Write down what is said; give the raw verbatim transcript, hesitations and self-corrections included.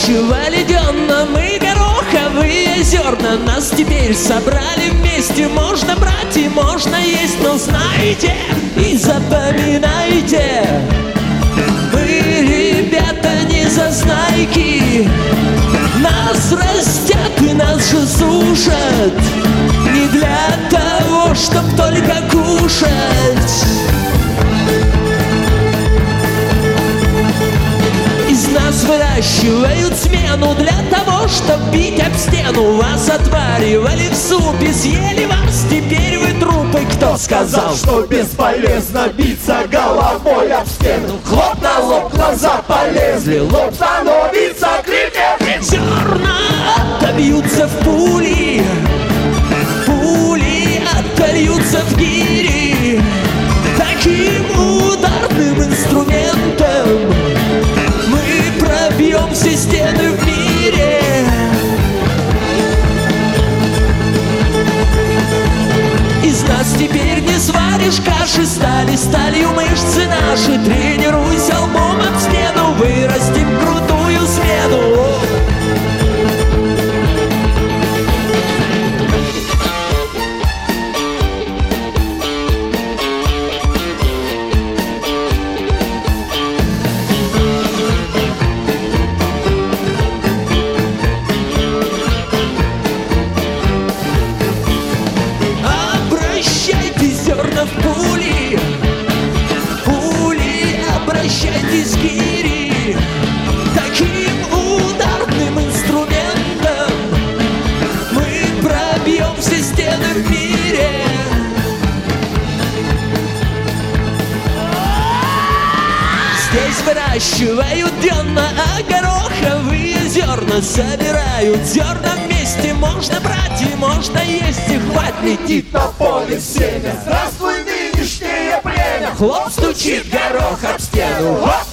выращивали денно мы гороховые зерна. Нас теперь собрали вместе, можно брать и можно есть. Но знайте и запоминайте, мы, ребята, не зазнайки. Нас растят и нас же сушат не для того, чтоб только кушать. Из нас выращивают смену для того, чтоб бить об стену. Вас отваривали в супе, съели вас, теперь вы трупы. Кто сказал, что бесполезно биться головой об стену? Хлоп на лоб, глаза полезли, лоб становится крепким. Зерна отобьются в пули, пули отольются в гири. Таким ударным инструментом мы пробьем все стены в мире. Из нас теперь не сваришь каши, стали сталью мышцы наши. Тренируйся лбом об стену, вырастим крутую смену. В пули, пули, обращайтесь в гири. Таким ударным инструментом мы пробьем все стены в мире. Здесь выращивают денно, а гороховые зерна собирают. Зерна вместе можно брать и можно есть, и хватит. Летит на поле семя, здравствуй, нынешнее племя. Хлоп, стучит горох об стену. Оп!